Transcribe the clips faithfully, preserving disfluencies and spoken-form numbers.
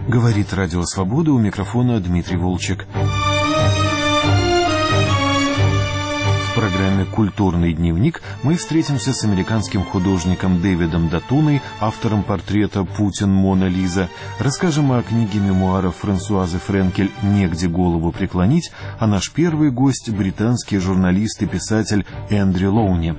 Говорит Радио Свобода, у микрофона Дмитрий Волчек. В программе «Культурный дневник» мы встретимся с американским художником Дэвидом Датуной, автором портрета «Путин. Мона Лиза». Расскажем о книге мемуаров Франсуазы Френкель «Негде голову преклонить», а наш первый гость – британский журналист и писатель Эндрю Лоуни.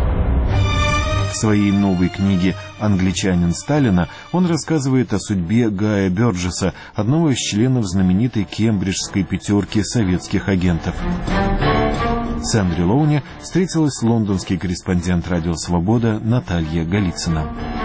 В своей новой книге «Англичанин Сталина» он рассказывает о судьбе Гая Бёрджесса, одного из членов знаменитой кембриджской пятерки советских агентов. С Эндрю Лоуни встретилась лондонский корреспондент «Радио Свобода» Наталья Голицына.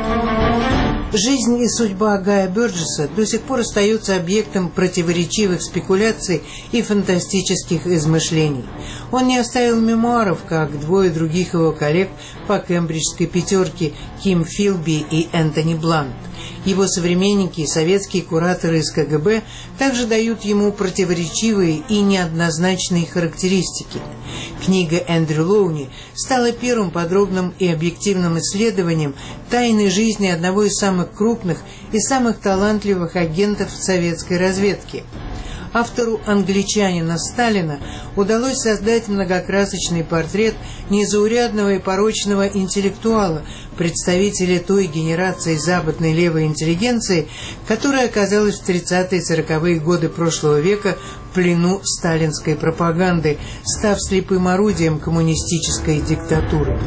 Жизнь и судьба Гая Бёрджесса до сих пор остаются объектом противоречивых спекуляций и фантастических измышлений. Он не оставил мемуаров, как двое других его коллег по кембриджской пятерке Ким Филби и Энтони Блант. Его современники и советские кураторы из ка гэ бэ также дают ему противоречивые и неоднозначные характеристики. Книга Эндрю Лоуни стала первым подробным и объективным исследованием тайной жизни одного из самых крупных и самых талантливых агентов советской разведки. Автору «Англичанина Сталина» удалось создать многокрасочный портрет незаурядного и порочного интеллектуала, представителя той генерации западной левой интеллигенции, которая оказалась в тридцатые и сороковые годы прошлого века в плену сталинской пропаганды, став слепым орудием коммунистической диктатуры.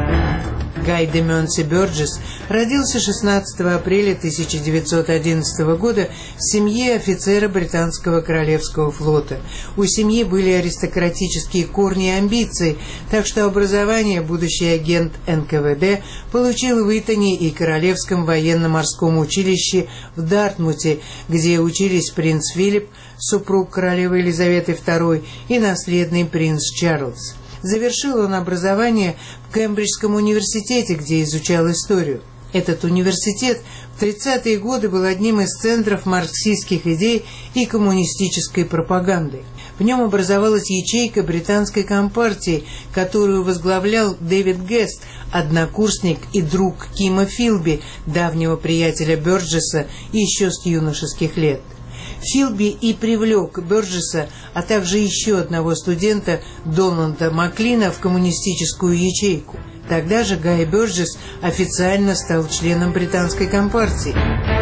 Гай де Менси Бёрджесс родился шестнадцатого апреля тысяча девятьсот одиннадцатого года в семье офицера британского королевского флота. У семьи были аристократические корни и амбиции, так что образование будущий агент эн ка вэ дэ получил в Итоне и Королевском военно-морском училище в Дартмуте, где учились принц Филипп, супруг королевы Елизаветы второй, и наследный принц Чарльз. Завершил он образование в Кембриджском университете, где изучал историю. Этот университет в тридцатые годы был одним из центров марксистских идей и коммунистической пропаганды. В нем образовалась ячейка британской компартии, которую возглавлял Дэвид Гест, однокурсник и друг Кима Филби, давнего приятеля Бёрджесса еще с юношеских лет. Филби и привлек Бёрджесса, а также еще одного студента Дональда Маклина в коммунистическую ячейку. Тогда же Гай Бёрджесс официально стал членом британской компартии.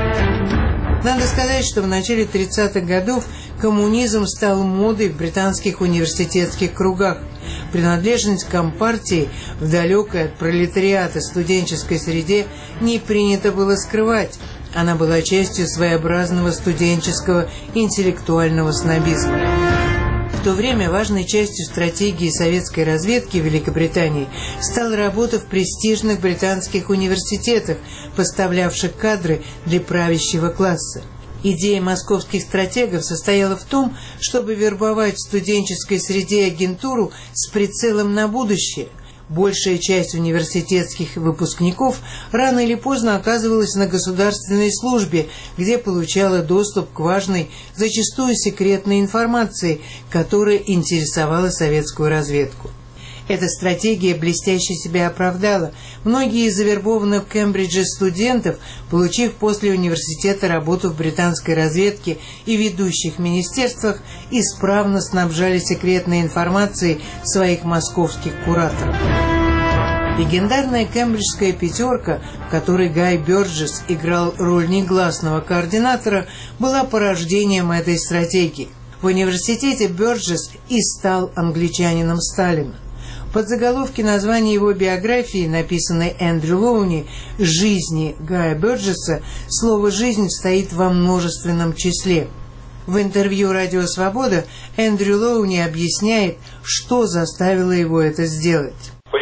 Надо сказать, что в начале тридцатых годов коммунизм стал модой в британских университетских кругах. Принадлежность к компартии в далекой от пролетариата студенческой среде не принято было скрывать. Она была частью своеобразного студенческого интеллектуального снобизма. В то время важной частью стратегии советской разведки в Великобритании стала работа в престижных британских университетах, поставлявших кадры для правящего класса. Идея московских стратегов состояла в том, чтобы вербовать в студенческой среде агентуру с прицелом на будущее. Большая часть университетских выпускников рано или поздно оказывалась на государственной службе, где получала доступ к важной, зачастую секретной информации, которая интересовала советскую разведку. Эта стратегия блестяще себя оправдала. Многие из завербованных в Кембридже студентов, получив после университета работу в британской разведке и ведущих министерствах, исправно снабжали секретной информацией своих московских кураторов. Легендарная кембриджская пятерка, в которой Гай Бёрджесс играл роль негласного координатора, была порождением этой стратегии. В университете Бёрджесс и стал англичанином Сталина. Под заголовки названия его биографии, написанной Эндрю Лоуни «Жизни Гая Бёрджесса», слово «жизнь» стоит во множественном числе. В интервью «Радио Свобода» Эндрю Лоуни объясняет, что заставило его это сделать.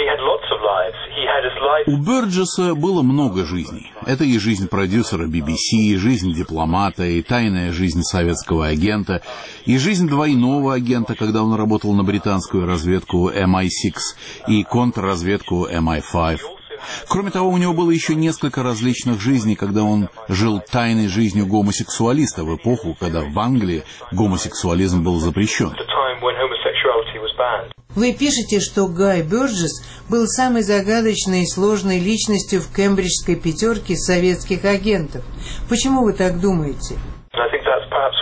У Бёрджесса было много жизней. Это и жизнь продюсера би би си, и жизнь дипломата, и тайная жизнь советского агента, и жизнь двойного агента, когда он работал на британскую разведку эм ай шесть и контрразведку эм ай пять. Кроме того, у него было еще несколько различных жизней, когда он жил тайной жизнью гомосексуалиста в эпоху, когда в Англии гомосексуализм был запрещен. Вы пишете, что Гай Бёрджесс был самой загадочной и сложной личностью в кембриджской пятерке советских агентов. Почему вы так думаете?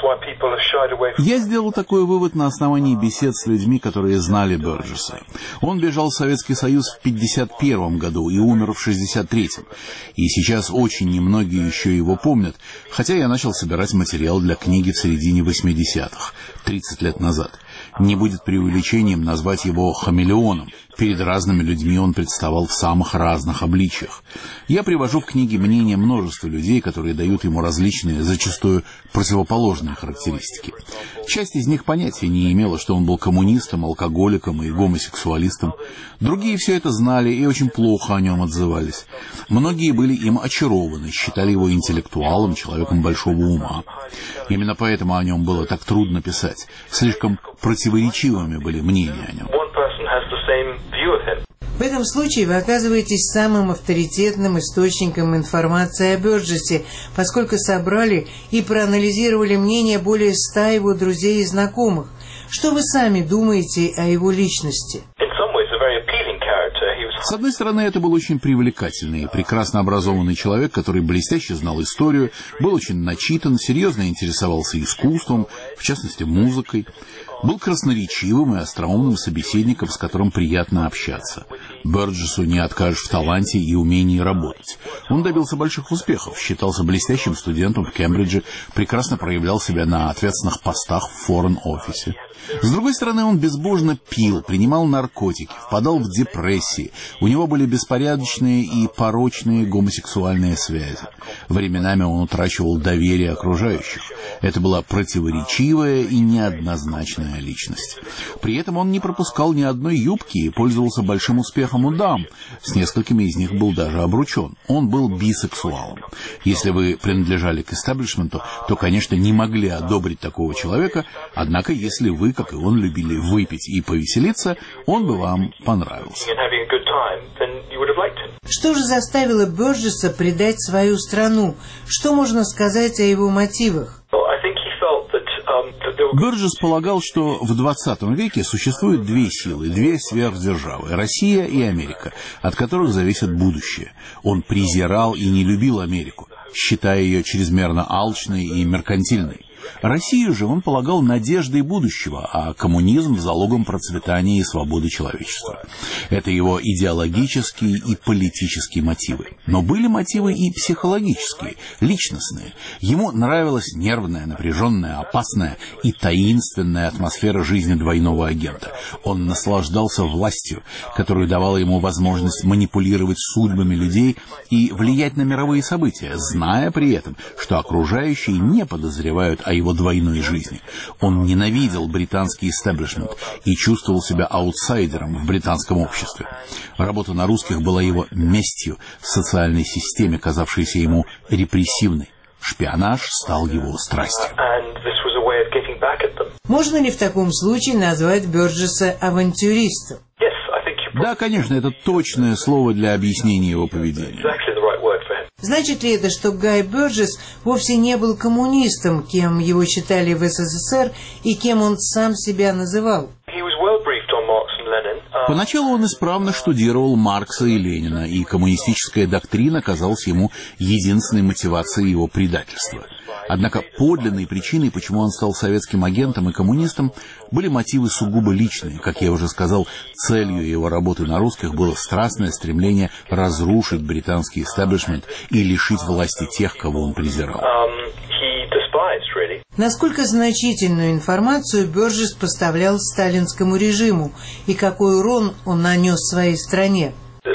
Я сделал такой вывод на основании бесед с людьми, которые знали Бёрджесса. Он бежал в Советский Союз в пятьдесят первом году и умер в шестьдесят третьем. И сейчас очень немногие еще его помнят, хотя я начал собирать материал для книги в середине восьмидесятых, тридцать лет назад. Не будет преувеличением назвать его хамелеоном. Перед разными людьми он представал в самых разных обличиях. Я привожу в книге мнения множества людей, которые дают ему различные, зачастую противоположные характеристики. Часть из них понятия не имела, что он был коммунистом, алкоголиком и гомосексуалистом. Другие все это знали и очень плохо о нем отзывались. Многие были им очарованы, считали его интеллектуалом, человеком большого ума. Именно поэтому о нем было так трудно писать. Слишком противоречивыми были мнения о нем. В этом случае вы оказываетесь самым авторитетным источником информации о Бёрджессе, поскольку собрали и проанализировали мнения более ста его друзей и знакомых. Что вы сами думаете о его личности? С одной стороны, это был очень привлекательный и прекрасно образованный человек, который блестяще знал историю, был очень начитан, серьезно интересовался искусством, в частности, музыкой, был красноречивым и остроумным собеседником, с которым приятно общаться. Бёрджессу не откажешь в таланте и умении работать. Он добился больших успехов, считался блестящим студентом в Кембридже, прекрасно проявлял себя на ответственных постах в Foreign Office. С другой стороны, он безбожно пил, принимал наркотики, впадал в депрессии. У него были беспорядочные и порочные гомосексуальные связи. Временами он утрачивал доверие окружающих. Это была противоречивая и неоднозначная личность. При этом он не пропускал ни одной юбки и пользовался большим успехом у дам. С несколькими из них был даже обручен. Он был бисексуалом. Если вы принадлежали к истеблишменту, то, конечно, не могли одобрить такого человека, однако, если вы, как и он, любили выпить и повеселиться, он бы вам понравился. Что же заставило Бёрджесса предать свою страну? Что можно сказать о его мотивах? Бёрджесс полагал, что в двадцатом веке существуют две силы, две сверхдержавы – Россия и Америка, от которых зависит будущее. Он презирал и не любил Америку, считая ее чрезмерно алчной и меркантильной. Россию же он полагал надеждой будущего, а коммунизм – залогом процветания и свободы человечества. Это его идеологические и политические мотивы. Но были мотивы и психологические, личностные. Ему нравилась нервная, напряженная, опасная и таинственная атмосфера жизни двойного агента. Он наслаждался властью, которую давала ему возможность манипулировать судьбами людей и влиять на мировые события, зная при этом, что окружающие не подозревают о его двойной жизни. Он ненавидел британский истеблишмент и чувствовал себя аутсайдером в британском обществе. Работа на русских была его местью в социальной системе, казавшейся ему репрессивной. Шпионаж стал его страстью. Можно ли в таком случае назвать Бёрджесса авантюристом? Да, конечно, это точное слово для объяснения его поведения. Значит ли это, что Гай Бёрджесс вовсе не был коммунистом, кем его считали в СССР и кем он сам себя называл? Поначалу он исправно штудировал Маркса и Ленина, и коммунистическая доктрина казалась ему единственной мотивацией его предательства. Однако подлинной причиной, почему он стал советским агентом и коммунистом, были мотивы сугубо личные. Как я уже сказал, целью его работы на русских было страстное стремление разрушить британский истеблишмент и лишить власти тех, кого он презирал. Насколько значительную информацию Бёрджесс поставлял сталинскому режиму и какой урон он нанес своей стране?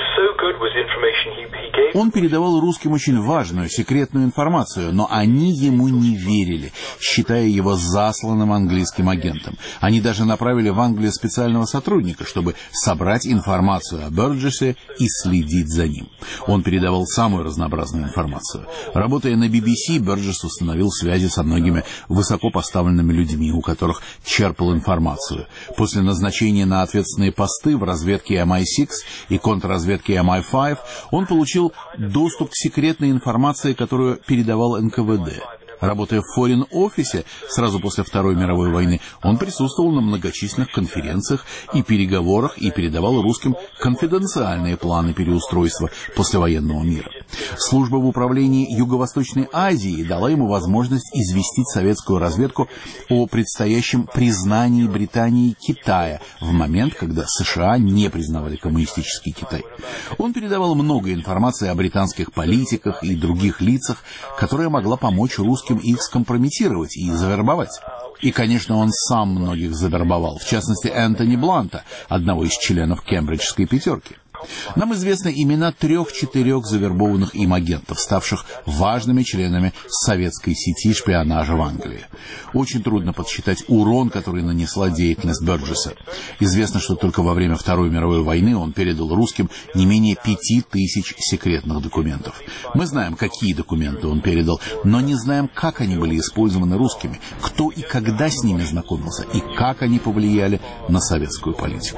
Он передавал русским очень важную, секретную информацию, но они ему не верили, считая его засланным английским агентом. Они даже направили в Англию специального сотрудника, чтобы собрать информацию о Бёрджессе и следить за ним. Он передавал самую разнообразную информацию. Работая на би би си, Бёрджесс установил связи со многими высокопоставленными людьми, у которых черпал информацию. После назначения на ответственные посты в разведке эм ай шесть и контрразведке эм ай пять он получил доступ к секретной информации, которую передавал эн ка вэ дэ. Работая в Foreign Office сразу после Второй мировой войны, он присутствовал на многочисленных конференциях и переговорах и передавал русским конфиденциальные планы переустройства послевоенного мира. Служба в управлении Юго-Восточной Азией дала ему возможность известить советскую разведку о предстоящем признании Британии Китая в момент, когда США не признавали коммунистический Китай. Он передавал много информации о британских политиках и других лицах, которая могла помочь русским их скомпрометировать и завербовать. И, конечно, он сам многих завербовал, в частности, Энтони Бланта, одного из членов Кембриджской пятерки. Нам известны имена трех-четырех завербованных им агентов, ставших важными членами советской сети шпионажа в Англии. Очень трудно подсчитать урон, который нанесла деятельность Бёрджесса. Известно, что только во время Второй мировой войны он передал русским не менее пяти тысяч секретных документов. Мы знаем, какие документы он передал, но не знаем, как они были использованы русскими, кто и когда с ними знакомился, и как они повлияли на советскую политику.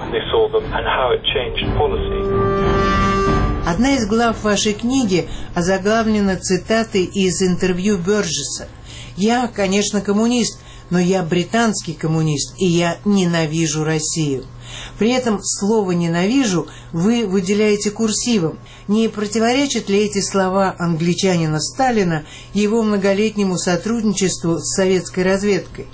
Одна из глав вашей книги озаглавлена цитатой из интервью Бёрджесса. «Я, конечно, коммунист, но я британский коммунист, и я ненавижу Россию». При этом слово «ненавижу» вы выделяете курсивом. Не противоречат ли эти слова англичанина Сталина его многолетнему сотрудничеству с советской разведкой?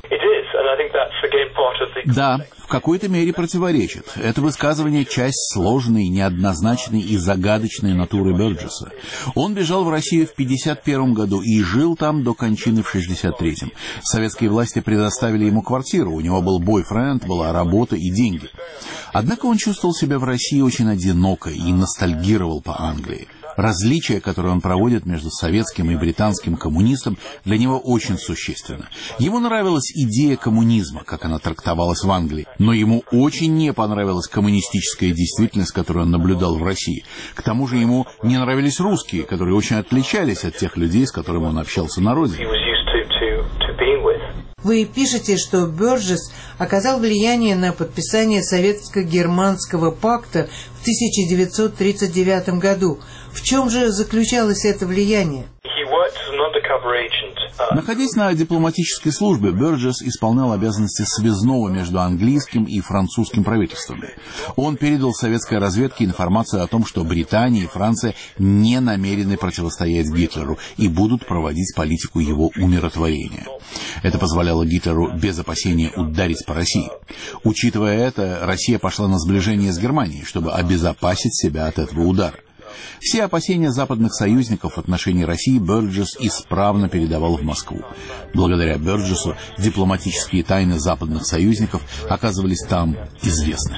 Да, в какой-то мере противоречит. Это высказывание — часть сложной, неоднозначной и загадочной натуры Бёрджесса. Он бежал в Россию в пятьдесят первом году и жил там до кончины в шестьдесят третьем. Советские власти предоставили ему квартиру, у него был бойфренд, была работа и деньги. Однако он чувствовал себя в России очень одиноко и ностальгировал по Англии. Различие, которое он проводит между советским и британским коммунистом, для него очень существенно. Ему нравилась идея коммунизма, как она трактовалась в Англии, но ему очень не понравилась коммунистическая действительность, которую он наблюдал в России. К тому же ему не нравились русские, которые очень отличались от тех людей, с которыми он общался на родине. Вы пишете, что Бёрджесс оказал влияние на подписание Советско-германского пакта в тысяча девятьсот тридцать девятом году. В чем же заключалось это влияние? Находясь на дипломатической службе, Бёрджесс исполнял обязанности связного между английским и французским правительствами. Он передал советской разведке информацию о том, что Британия и Франция не намерены противостоять Гитлеру и будут проводить политику его умиротворения. Это позволяло Гитлеру без опасения ударить по России. Учитывая это, Россия пошла на сближение с Германией, чтобы обезопасить себя от этого удара. Все опасения западных союзников в отношении России Бёрджесс исправно передавал в Москву. Благодаря Бёрджессу дипломатические тайны западных союзников оказывались там известны.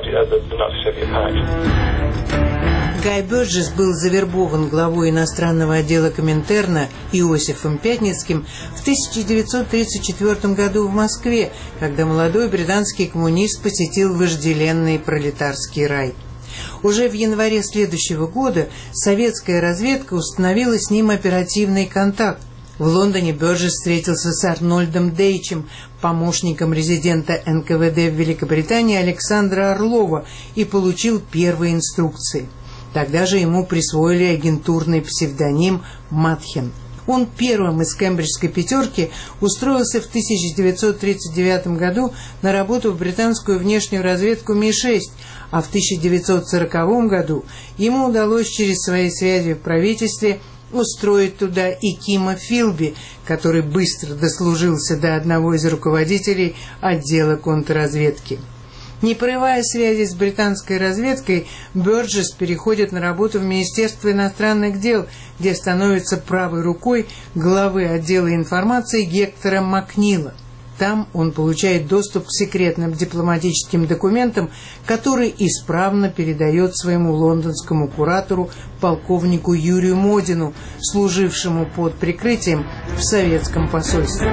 Гай Бёрджесс был завербован главой иностранного отдела Коминтерна Иосифом Пятницким в тысяча девятьсот тридцать четвёртом году в Москве, когда молодой британский коммунист посетил вожделенный пролетарский рай. Уже в январе следующего года советская разведка установила с ним оперативный контакт. В Лондоне Бёрджесс встретился с Арнольдом Дейчем, помощником резидента эн ка вэ дэ в Великобритании Александра Орлова, и получил первые инструкции. Тогда же ему присвоили агентурный псевдоним Матхен. Он первым из кембриджской пятерки устроился в тысяча девятьсот тридцать девятом году на работу в британскую внешнюю разведку Ми шесть, а в тысяча девятьсот сороковом году ему удалось через свои связи в правительстве устроить туда и Кима Филби, который быстро дослужился до одного из руководителей отдела контрразведки. Не порывая связи с британской разведкой, Бёрджесс переходит на работу в Министерство иностранных дел, где становится правой рукой главы отдела информации Гектора Макнила. Там он получает доступ к секретным дипломатическим документам, которые исправно передает своему лондонскому куратору полковнику Юрию Модину, служившему под прикрытием в советском посольстве.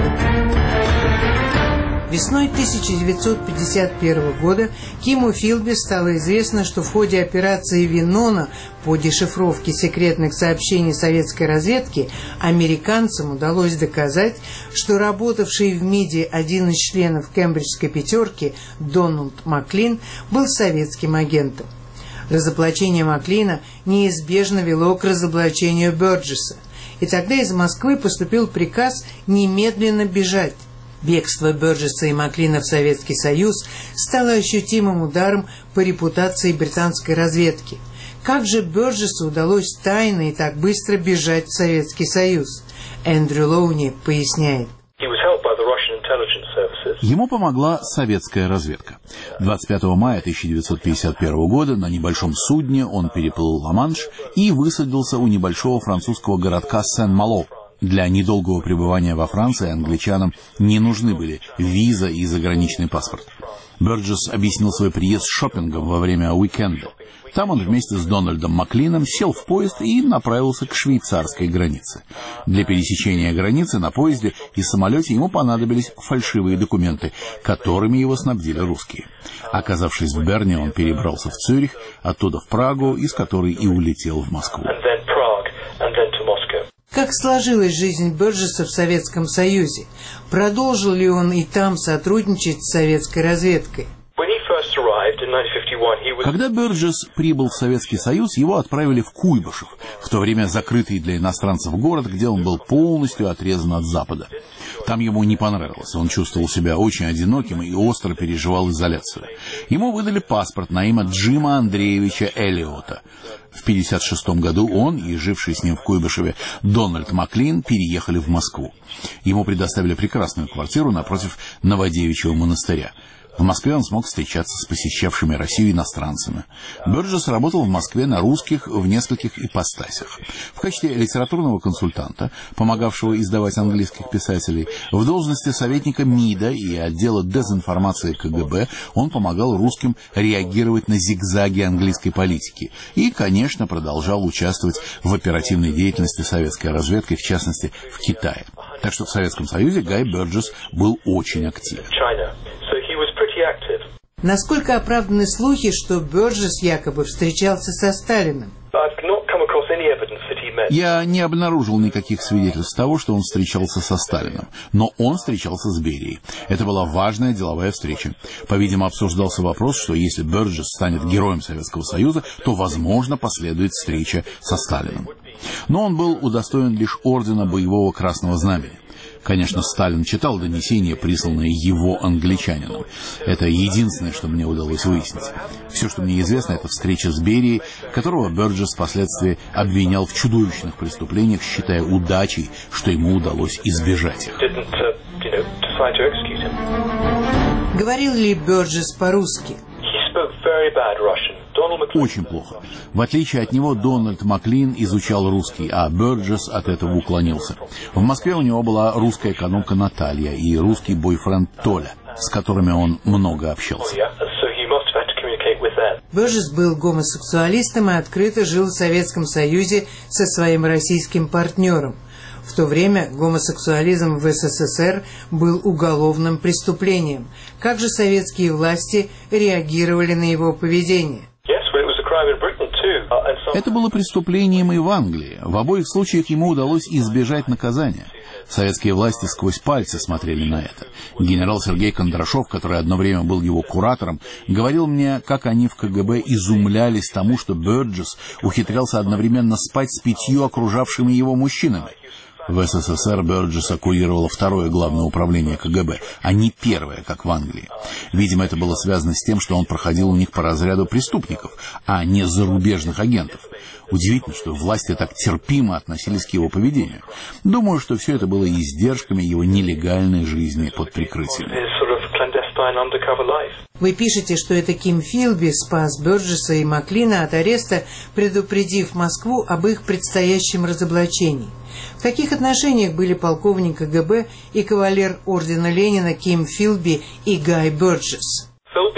Весной тысяча девятьсот пятьдесят первого года Киму Филби стало известно, что в ходе операции «Винона» по дешифровке секретных сообщений советской разведки американцам удалось доказать, что работавший в МИДе один из членов кембриджской пятерки Дональд Маклин был советским агентом. Разоблачение Маклина неизбежно вело к разоблачению Бёрджесса, и тогда из Москвы поступил приказ немедленно бежать. Бегство Бёрджесса и Маклина в Советский Союз стало ощутимым ударом по репутации британской разведки. Как же Бёрджессу удалось тайно и так быстро бежать в Советский Союз? Эндрю Лоуни поясняет. Ему помогла советская разведка. двадцать пятого мая тысяча девятьсот пятьдесят первого года на небольшом судне он переплыл Ла-Манш и высадился у небольшого французского городка Сен-Мало. Для недолгого пребывания во Франции англичанам не нужны были виза и заграничный паспорт. Бёрджесс объяснил свой приезд шопингом во время уикенда. Там он вместе с Дональдом Маклином сел в поезд и направился к швейцарской границе. Для пересечения границы на поезде и самолете ему понадобились фальшивые документы, которыми его снабдили русские. Оказавшись в Берне, он перебрался в Цюрих, оттуда в Прагу, из которой и улетел в Москву. Как сложилась жизнь Бёрджесса в Советском Союзе? Продолжил ли он и там сотрудничать с советской разведкой? Когда Бёрджесс прибыл в Советский Союз, его отправили в Куйбышев, в то время закрытый для иностранцев город, где он был полностью отрезан от Запада. Там ему не понравилось, он чувствовал себя очень одиноким и остро переживал изоляцию. Ему выдали паспорт на имя Джима Андреевича Эллиота. В пятьдесят шестом году он и живший с ним в Куйбышеве Дональд Маклин переехали в Москву. Ему предоставили прекрасную квартиру напротив Новодевичьего монастыря. В Москве он смог встречаться с посещавшими Россию иностранцами. Бёрджесс работал в Москве на русских в нескольких ипостасях. В качестве литературного консультанта, помогавшего издавать английских писателей, в должности советника МИДа и отдела дезинформации КГБ он помогал русским реагировать на зигзаги английской политики и, конечно, продолжал участвовать в оперативной деятельности советской разведки, в частности, в Китае. Так что в Советском Союзе Гай Бёрджесс был очень активен. Насколько оправданы слухи, что Бёрджесс якобы встречался со Сталиным? Я не обнаружил никаких свидетельств того, что он встречался со Сталиным, но он встречался с Берией. Это была важная деловая встреча. По-видимому, обсуждался вопрос, что если Бёрджесс станет героем Советского Союза, то, возможно, последует встреча со Сталиным. Но он был удостоен лишь ордена Боевого Красного Знамени. Конечно, Сталин читал донесения, присланные его англичанином. Это единственное, что мне удалось выяснить. Все, что мне известно, это встреча с Берией, которого Бёрджесс впоследствии обвинял в чудовищных преступлениях, считая удачей, что ему удалось избежать их. Говорил ли Бёрджесс по-русски? Очень плохо. В отличие от него, Дональд Маклин изучал русский, а Бёрджесс от этого уклонился. В Москве у него была русская экономка Наталья и русский бойфренд Толя, с которыми он много общался. Бёрджесс был гомосексуалистом и открыто жил в Советском Союзе со своим российским партнером. В то время гомосексуализм в СССР был уголовным преступлением. Как же советские власти реагировали на его поведение? Это было преступлением и в Англии. В обоих случаях ему удалось избежать наказания. Советские власти сквозь пальцы смотрели на это. Генерал Сергей Кондрашов, который одно время был его куратором, говорил мне, как они в КГБ изумлялись тому, что Бёрджесс ухитрялся одновременно спать с пятью окружавшими его мужчинами. В СССР Бёрджесса курировало второе главное управление КГБ, а не первое, как в Англии. Видимо, это было связано с тем, что он проходил у них по разряду преступников, а не зарубежных агентов. Удивительно, что власти так терпимо относились к его поведению. Думаю, что все это было издержками его нелегальной жизни под прикрытием. Вы пишете, что это Ким Филби спас Бёрджесса и Маклина от ареста, предупредив Москву об их предстоящем разоблачении. В каких отношениях были полковник КГБ и кавалер ордена Ленина Ким Филби и Гай Бёрджесс?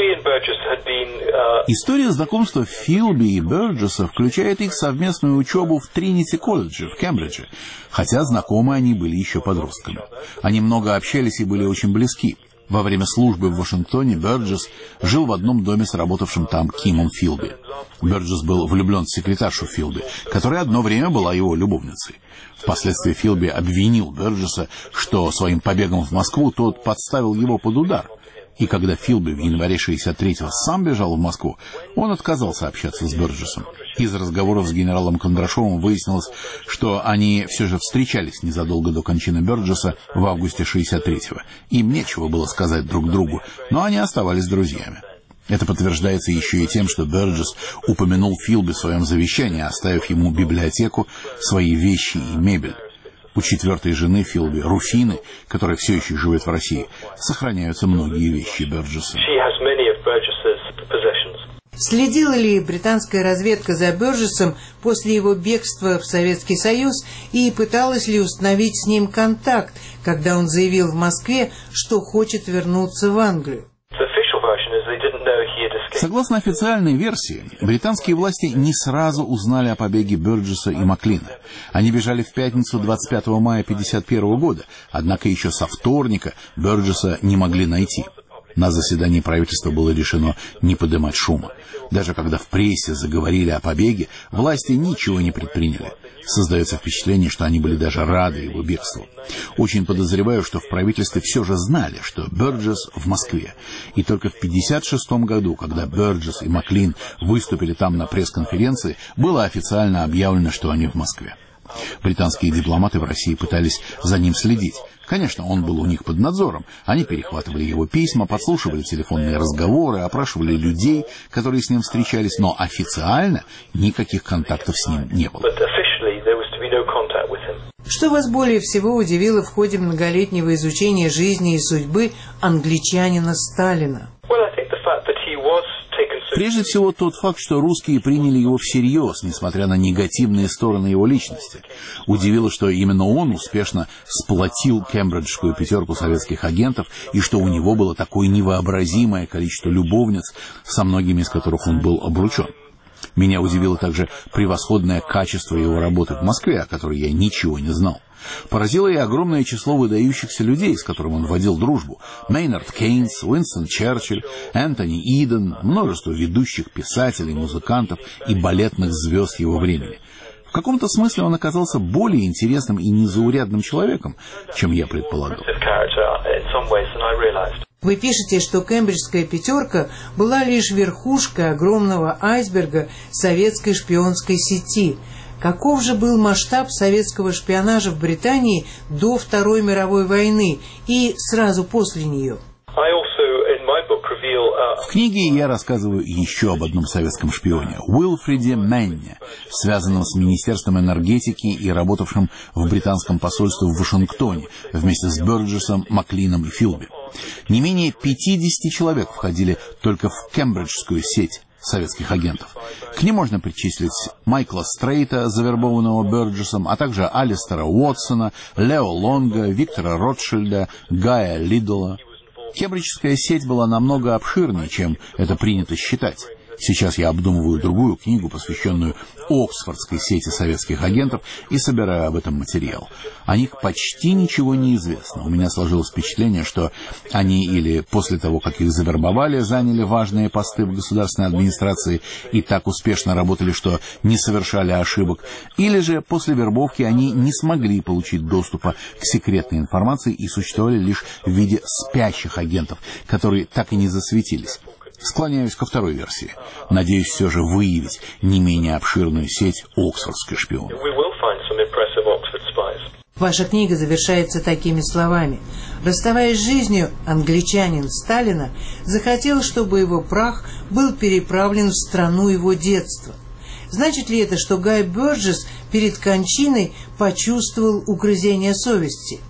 История знакомства Филби и Бёрджесса включает их совместную учебу в Тринити-колледже в Кембридже, хотя знакомы они были еще подростками. Они много общались и были очень близки. Во время службы в Вашингтоне Бёрджесс жил в одном доме с работавшим там Кимом Филби. Бёрджесс был влюблен в секретаршу Филби, которая одно время была его любовницей. Впоследствии Филби обвинил Бёрджесса, что своим побегом в Москву тот подставил его под удар. И когда Филби в январе шестьдесят третьего сам бежал в Москву, он отказался общаться с Бёрджессом. Из разговоров с генералом Кондрашовым выяснилось, что они все же встречались незадолго до кончины Бёрджесса в августе шестьдесят третьего. Им нечего было сказать друг другу, но они оставались друзьями. Это подтверждается еще и тем, что Бёрджесс упомянул Филби в своем завещании, оставив ему библиотеку, свои вещи и мебель. У четвертой жены Филби, Руфины, которая все еще живет в России, сохраняются многие вещи Бёрджесса. Следила ли британская разведка за Бёрджессом после его бегства в Советский Союз и пыталась ли установить с ним контакт, когда он заявил в Москве, что хочет вернуться в Англию? Согласно официальной версии, британские власти не сразу узнали о побеге Бёрджесса и Маклина. Они бежали в пятницу двадцать пятого мая тысяча девятьсот пятьдесят первого года, однако еще со вторника Бёрджесса не могли найти. На заседании правительства было решено не поднимать шума. Даже когда в прессе заговорили о побеге, власти ничего не предприняли. Создается впечатление, что они были даже рады его бегству. Очень подозреваю, что в правительстве все же знали, что Бёрджесс в Москве. И только в пятьдесят шестом году, когда Бёрджесс и Маклин выступили там на пресс-конференции, было официально объявлено, что они в Москве. Британские дипломаты в России пытались за ним следить. Конечно, он был у них под надзором. Они перехватывали его письма, подслушивали телефонные разговоры, опрашивали людей, которые с ним встречались, но официально никаких контактов с ним не было. Что вас более всего удивило в ходе многолетнего изучения жизни и судьбы англичанина Сталина? Прежде всего, тот факт, что русские приняли его всерьез, несмотря на негативные стороны его личности. Удивило, что именно он успешно сплотил кембриджскую пятерку советских агентов, и что у него было такое невообразимое количество любовниц, со многими из которых он был обручен. Меня удивило также превосходное качество его работы в Москве, о которой я ничего не знал. Поразило и огромное число выдающихся людей, с которыми он водил дружбу. Мейнард Кейнс, Уинстон Черчилль, Энтони Иден, множество ведущих писателей, музыкантов и балетных звезд его времени. В каком-то смысле он оказался более интересным и незаурядным человеком, чем я предполагал. Вы пишете, что кембриджская пятерка была лишь верхушкой огромного айсберга советской шпионской сети. Каков же был масштаб советского шпионажа в Британии до Второй мировой войны и сразу после нее? В книге я рассказываю еще об одном советском шпионе, Уилфреде Менне, связанном с Министерством энергетики и работавшем в британском посольстве в Вашингтоне вместе с Бёрджессом, Маклином и Филби. Не менее пятидесяти человек входили только в кембриджскую сеть советских агентов. К ним можно причислить Майкла Стрейта, завербованного Бёрджессом, а также Алистера Уотсона, Лео Лонга, Виктора Ротшильда, Гая Лиддла. Кембриджская сеть была намного обширнее, чем это принято считать. Сейчас я обдумываю другую книгу, посвященную Оксфордской сети советских агентов, и собираю об этом материал. О них почти ничего не известно. У меня сложилось впечатление, что они или после того, как их завербовали, заняли важные посты в государственной администрации и так успешно работали, что не совершали ошибок, или же после вербовки они не смогли получить доступа к секретной информации и существовали лишь в виде спящих агентов, которые так и не засветились. Склоняюсь ко второй версии. Надеюсь все же выявить не менее обширную сеть оксфордских шпионов. Ваша книга завершается такими словами. Расставаясь с жизнью, англичанин Сталина захотел, чтобы его прах был переправлен в страну его детства. Значит ли это, что Гай Бёрджесс перед кончиной почувствовал угрызение совести?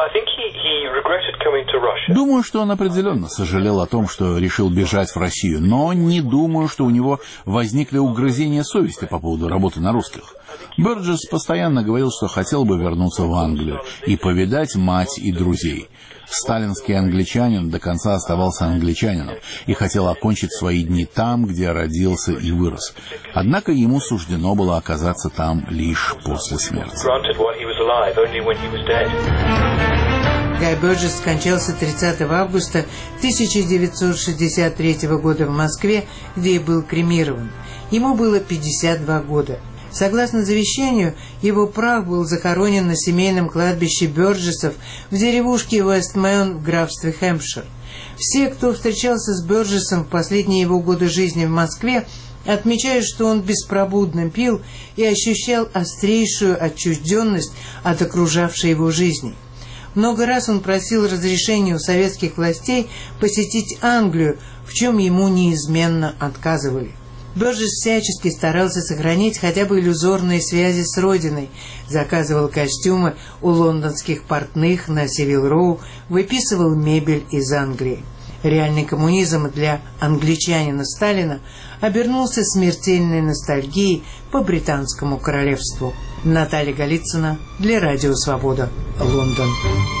Думаю, что он определенно сожалел о том, что решил бежать в Россию, но не думаю, что у него возникли угрызения совести по поводу работы на русских. Бёрджесс постоянно говорил, что хотел бы вернуться в Англию и повидать мать и друзей. Сталинский англичанин до конца оставался англичанином и хотел окончить свои дни там, где родился и вырос. Однако ему суждено было оказаться там лишь после смерти. Гай Бёрджесс скончался тридцатого августа тысяча девятьсот шестьдесят третьего года в Москве, где и был кремирован. Ему было пятьдесят два года. Согласно завещанию, его прах был захоронен на семейном кладбище Бёрджессов в деревушке Вестмэн в графстве Хэмпшир. Все, кто встречался с Бёрджессом в последние его годы жизни в Москве, отмечают, что он беспробудно пил и ощущал острейшую отчужденность от окружавшей его жизни. Много раз он просил разрешения у советских властей посетить Англию, в чем ему неизменно отказывали. Бёрджесс всячески старался сохранить хотя бы иллюзорные связи с родиной, заказывал костюмы у лондонских портных на Сивил-Роу, выписывал мебель из Англии. Реальный коммунизм для англичанина Сталина обернулся смертельной ностальгией по британскому королевству. Наталья Голицына для Радио Свобода, Лондон.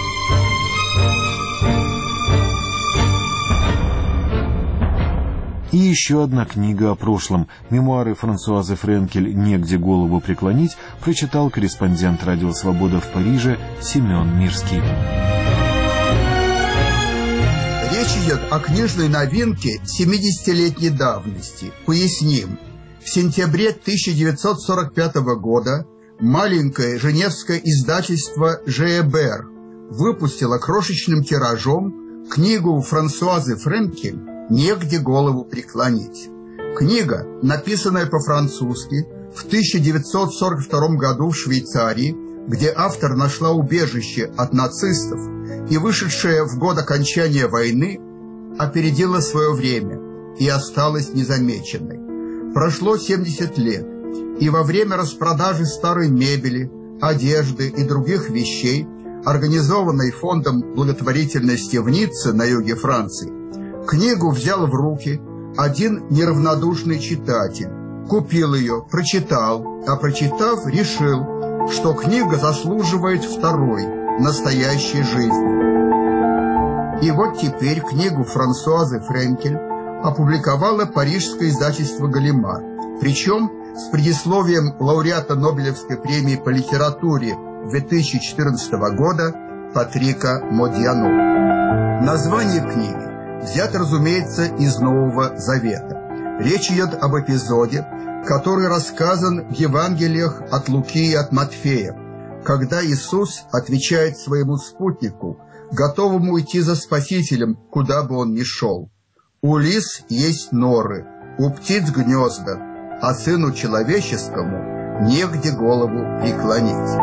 И еще одна книга о прошлом. Мемуары Франсуазы Френкель «Негде голову преклонить» прочитал корреспондент Радио Свобода в Париже Семен Мирский. Речь идет о книжной новинке семидесятилетней давности. Поясним. В сентябре тысяча девятьсот сорок пятого года маленькое женевское издательство «Жеебер» выпустило крошечным тиражом книгу Франсуазы Френкель «Негде голову преклонить». Книга, написанная по-французски в тысяча девятьсот сорок втором году в Швейцарии, где автор нашла убежище от нацистов, и вышедшая в год окончания войны, опередила свое время и осталась незамеченной. Прошло семьдесят лет, и во время распродажи старой мебели, одежды и других вещей, организованной фондом благотворительности в Ницце на юге Франции, книгу взял в руки один неравнодушный читатель, купил ее, прочитал, а прочитав, решил, что книга заслуживает второй, настоящей жизни. И вот теперь книгу Франсуазы Френкель опубликовало парижское издательство «Галlimard», причем с предисловием лауреата Нобелевской премии по литературе две тысячи четырнадцатого года Патрика Модиано. Название книги взято, разумеется, из Нового Завета. Речь идет об эпизоде, который рассказан в Евангелиях от Луки и от Матфея, когда Иисус отвечает своему спутнику, готовому идти за Спасителем, куда бы он ни шел: «У лис есть норы, у птиц гнезда, а сыну человеческому негде голову преклонить».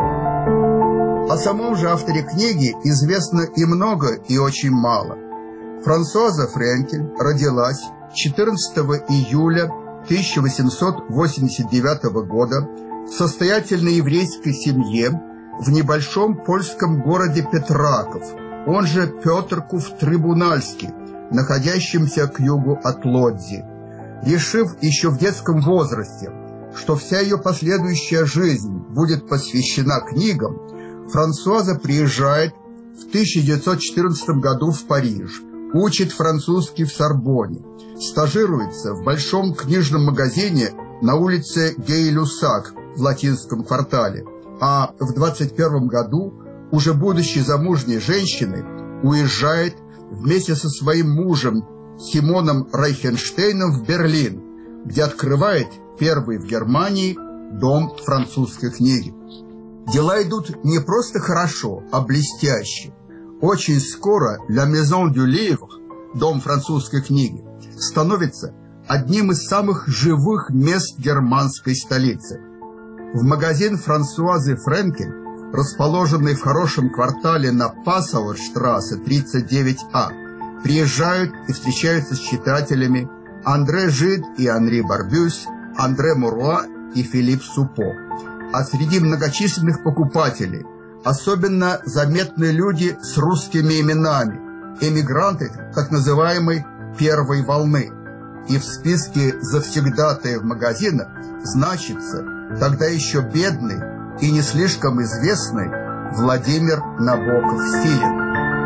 О самом же авторе книги известно и много, и очень мало. Франсуаза Френкель родилась четырнадцатого июля тысяча восемьсот восемьдесят девятого года в состоятельной еврейской семье в небольшом польском городе Петраков, он же Петрков-Трибунальский, находящемся к югу от Лодзи. Решив еще в детском возрасте, что вся ее последующая жизнь будет посвящена книгам, Франсуаза приезжает в тысяча девятьсот четырнадцатом году в Париж, учит французский в Сорбонне, стажируется в большом книжном магазине на улице Гей-Люсак в Латинском квартале, а в двадцать первом году, уже будучи замужней женщиной, уезжает вместе со своим мужем Симоном Райхенштейном в Берлин, где открывает первый в Германии дом французской книги. Дела идут не просто хорошо, а блестяще. Очень скоро La Maison du Livre, дом французской книги, становится одним из самых живых мест германской столицы. В магазин Франсуазы Френкель, расположенный в хорошем квартале на Пассауэрштрассе тридцать девять А, приезжают и встречаются с читателями Андре Жид и Анри Барбюс, Андре Муруа и Филипп Супо. А среди многочисленных покупателей особенно заметны люди с русскими именами, эмигранты так называемой «первой волны». И в списке завсегдатаев магазина значится тогда еще бедный и не слишком известный Владимир Набоков-Силин.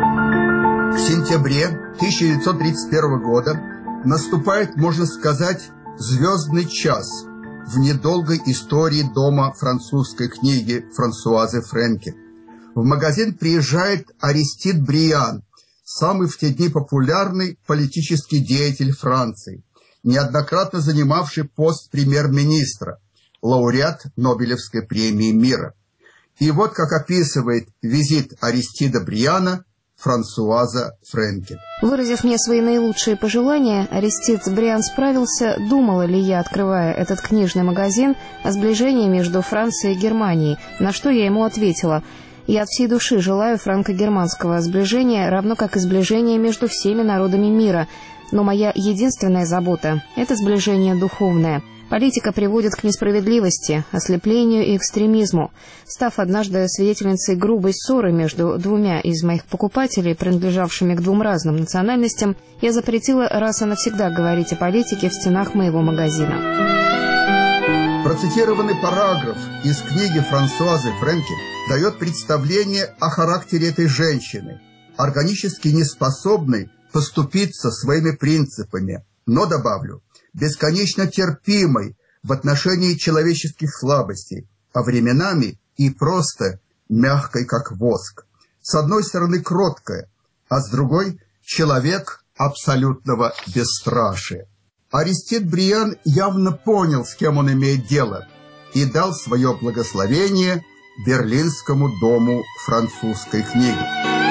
В сентябре тысяча девятьсот тридцать первого года наступает, можно сказать, звездный час в недолгой истории дома французской книги Франсуазы Френкель. В магазин приезжает Аристид Бриан, самый в те дни популярный политический деятель Франции, неоднократно занимавший пост премьер-министра, лауреат Нобелевской премии мира. И вот как описывает визит Аристида Бриана Франсуаза Френкель. Выразив мне свои наилучшие пожелания, Аристид Бриан справился, думала ли я, открывая этот книжный магазин, о сближении между Францией и Германией, на что я ему ответила: Я от всей души желаю франко-германского сближения, равно как и сближения между всеми народами мира. Но моя единственная забота – это сближение духовное. Политика приводит к несправедливости, ослеплению и экстремизму. Став однажды свидетельницей грубой ссоры между двумя из моих покупателей, принадлежавшими к двум разным национальностям, я запретила раз и навсегда говорить о политике в стенах моего магазина. Процитированный параграф из книги Франсуазы Френкель дает представление о характере этой женщины, органически неспособной поступиться своими принципами, но, добавлю, бесконечно терпимой в отношении человеческих слабостей, а временами и просто мягкой, как воск. С одной стороны, кроткая, а с другой – человек абсолютного бесстрашия. Арестит Бриан явно понял, с кем он имеет дело, и дал свое благословение Берлинскому дому французской книги.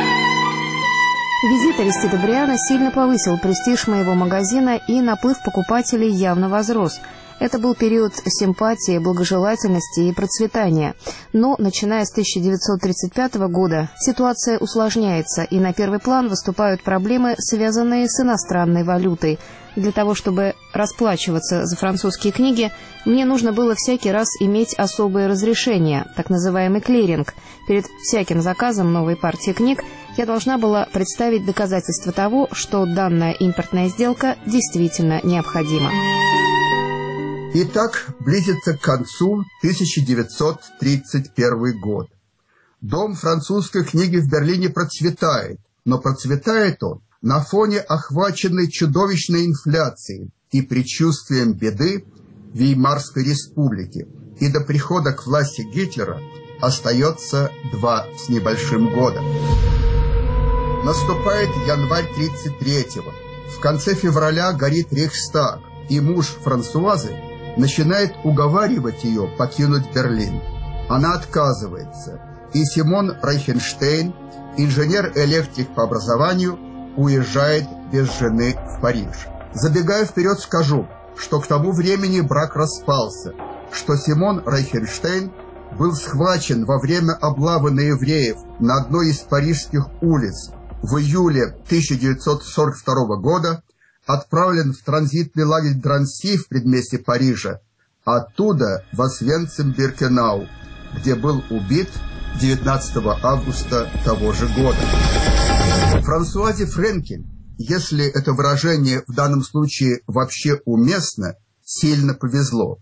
Визит Аристида Бриана сильно повысил престиж моего магазина, и наплыв покупателей явно возрос. Это был период симпатии, благожелательности и процветания. Но, начиная с тысяча девятьсот тридцать пятого года, ситуация усложняется, и на первый план выступают проблемы, связанные с иностранной валютой. Для того, чтобы расплачиваться за французские книги, мне нужно было всякий раз иметь особое разрешение, так называемый клиринг. Перед всяким заказом новой партии книг я должна была представить доказательства того, что данная импортная сделка действительно необходима. Итак, близится к концу тысяча девятьсот тридцать первый год. Дом французской книги в Берлине процветает, но процветает он на фоне охваченной чудовищной инфляцией и предчувствием беды Веймарской республики, и до прихода к власти Гитлера остается два с небольшим года. Наступает январь тридцать третьего. В конце февраля горит Рейхстаг, и муж Франсуазы начинает уговаривать ее покинуть Берлин. Она отказывается, и Симон Райхенштейн, инженер-электрик по образованию, уезжает без жены в Париж. Забегая вперед, скажу, что к тому времени брак распался, что Симон Райхенштейн был схвачен во время облавы на евреев на одной из парижских улиц в июле тысяча девятьсот сорок второго года, отправлен в транзитный лагерь Дранси в предместье Парижа, оттуда в Освенцим-Биркенау, где был убит девятнадцатого августа того же года. Франсуазе Френкель, если это выражение в данном случае вообще уместно, сильно повезло.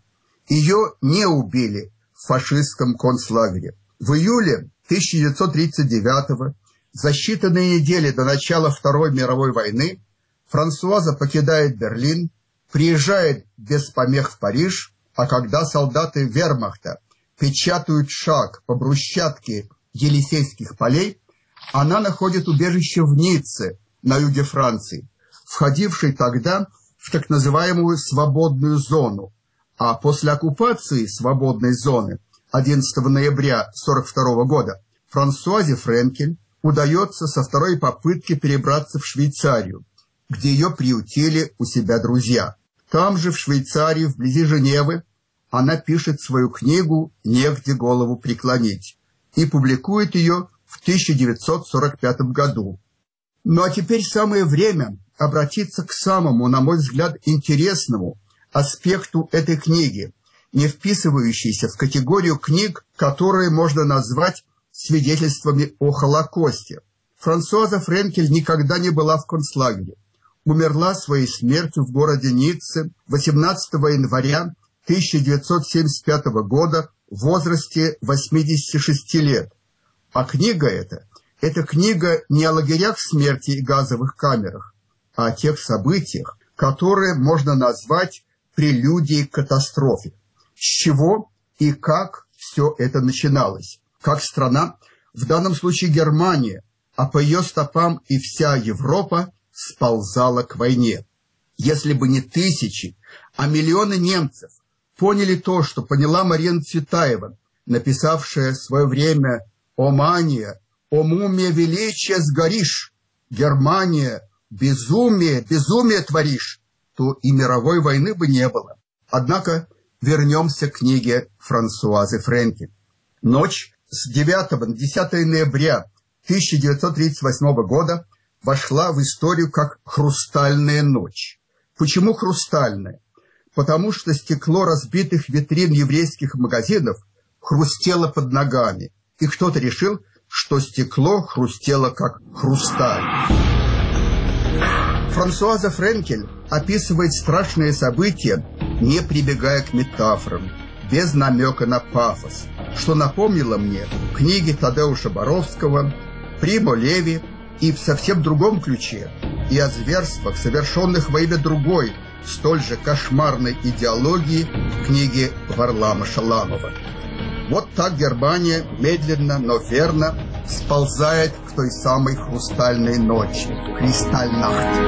Ее не убили в фашистском концлагере. В июле тысяча девятьсот тридцать девятого, за считанные недели до начала Второй мировой войны, Франсуаза покидает Берлин, приезжает без помех в Париж, а когда солдаты вермахта печатают шаг по брусчатке Елисейских полей, она находит убежище в Ницце, на юге Франции, входившей тогда в так называемую «свободную зону», а после оккупации свободной зоны одиннадцатого ноября сорок второго года Франсуазе Френкель удается со второй попытки перебраться в Швейцарию, где ее приютили у себя друзья. Там же, в Швейцарии, вблизи Женевы, она пишет свою книгу «Негде голову преклонить» и публикует ее в тысяча девятьсот сорок пятом году. Ну а теперь самое время обратиться к самому, на мой взгляд, интересному аспекту этой книги, не вписывающейся в категорию книг, которые можно назвать свидетельствами о Холокосте. Франсуаза Френкель никогда не была в концлагере. Умерла своей смертью в городе Ницце восемнадцатого января тысяча девятьсот семьдесят пятого года в возрасте восьмидесяти шести лет. А книга эта – это книга не о лагерях смерти и газовых камерах, а о тех событиях, которые можно назвать прелюдией к катастрофе. С чего и как все это начиналось? Как страна, в данном случае Германия, а по ее стопам и вся Европа, сползала к войне. Если бы не тысячи, а миллионы немцев поняли то, что поняла Марина Цветаева, написавшая в свое время «О мания, о мумия величия сгоришь, Германия, безумие, безумие творишь», то и мировой войны бы не было. Однако вернемся к книге Франсуазы Френкель. Ночь с девятого на десятое ноября тысяча девятьсот тридцать восьмого года вошла в историю как «Хрустальная ночь». Почему хрустальная? Потому что стекло разбитых витрин еврейских магазинов хрустело под ногами, и кто-то решил, что стекло хрустело как хрусталь. Франсуаза Френкель описывает страшные события, не прибегая к метафорам, без намека на пафос, что напомнило мне книги Тадеуша Боровского, Примо Леви и в совсем другом ключе, и о зверствах, совершенных во имя другой, столь же кошмарной идеологии, книги Варлама Шаламова. Вот так Германия медленно, но верно сползает к той самой хрустальной ночи, Кристальнахт.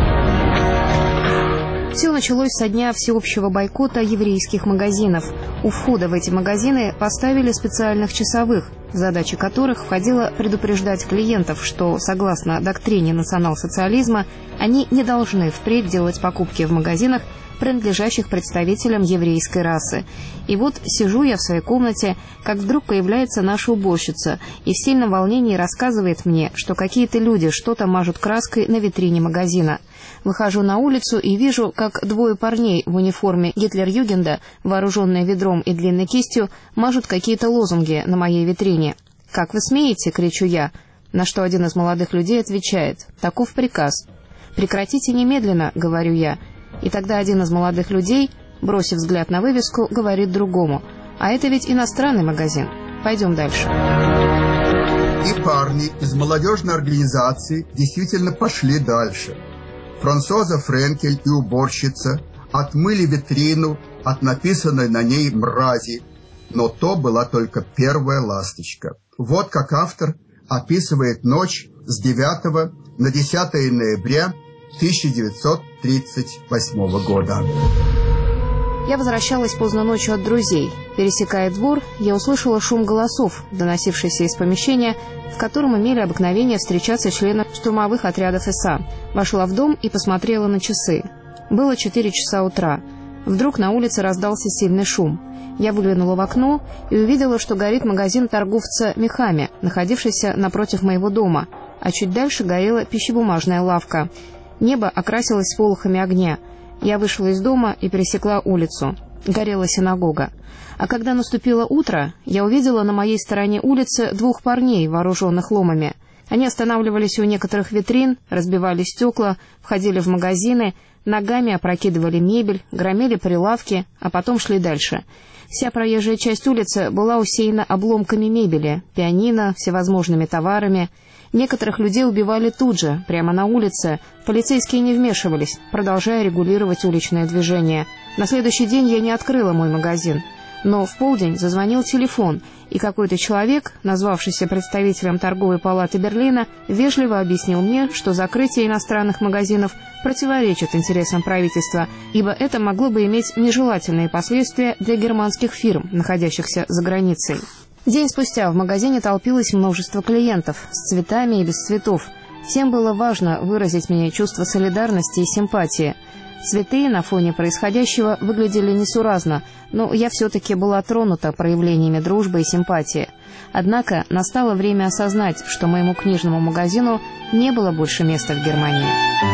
Все началось со дня всеобщего бойкота еврейских магазинов. У входа в эти магазины поставили специальных часовых, задача которых входила предупреждать клиентов, что, согласно доктрине национал-социализма, они не должны впредь делать покупки в магазинах, принадлежащих представителям еврейской расы. И вот сижу я в своей комнате, как вдруг появляется наша уборщица и в сильном волнении рассказывает мне, что какие-то люди что-то мажут краской на витрине магазина. Выхожу на улицу и вижу, как двое парней в униформе Гитлер-Югенда, вооруженные ведром и длинной кистью, мажут какие-то лозунги на моей витрине. «Как вы смеете?» — кричу я, на что один из молодых людей отвечает: «Таков приказ». «Прекратите немедленно», — говорю я. И тогда один из молодых людей, бросив взгляд на вывеску, говорит другому: «А это ведь иностранный магазин. Пойдем дальше». И парни из молодежной организации действительно пошли дальше. Франсуаза Френкель и уборщица отмыли витрину от написанной на ней «мрази», но то была только первая ласточка. Вот как автор описывает ночь с девятого на десятое ноября тысяча девятьсот тридцать восьмого года. Я возвращалась поздно ночью от друзей. Пересекая двор, я услышала шум голосов, доносившийся из помещения, в котором имели обыкновение встречаться члены штурмовых отрядов эс а. Вошла в дом и посмотрела на часы. Было четыре часа утра. Вдруг на улице раздался сильный шум. Я выглянула в окно и увидела, что горит магазин торговца мехами, находившийся напротив моего дома, а чуть дальше горела пищебумажная лавка. Небо окрасилось сполохами огня. Я вышла из дома и пересекла улицу. Горела синагога. А когда наступило утро, я увидела на моей стороне улицы двух парней, вооруженных ломами. Они останавливались у некоторых витрин, разбивали стекла, входили в магазины, ногами опрокидывали мебель, громили прилавки, а потом шли дальше. Вся проезжая часть улицы была усеяна обломками мебели, пианино, всевозможными товарами. Некоторых людей убивали тут же, прямо на улице. Полицейские не вмешивались, продолжая регулировать уличное движение. На следующий день я не открыла мой магазин. Но в полдень зазвонил телефон, и какой-то человек, назвавшийся представителем торговой палаты Берлина, вежливо объяснил мне, что закрытие иностранных магазинов противоречит интересам правительства, ибо это могло бы иметь нежелательные последствия для германских фирм, находящихся за границей. День спустя в магазине толпилось множество клиентов, с цветами и без цветов. Всем было важно выразить мне чувство солидарности и симпатии. Цветы на фоне происходящего выглядели несуразно, но я все-таки была тронута проявлениями дружбы и симпатии. Однако настало время осознать, что моему книжному магазину не было больше места в Германии.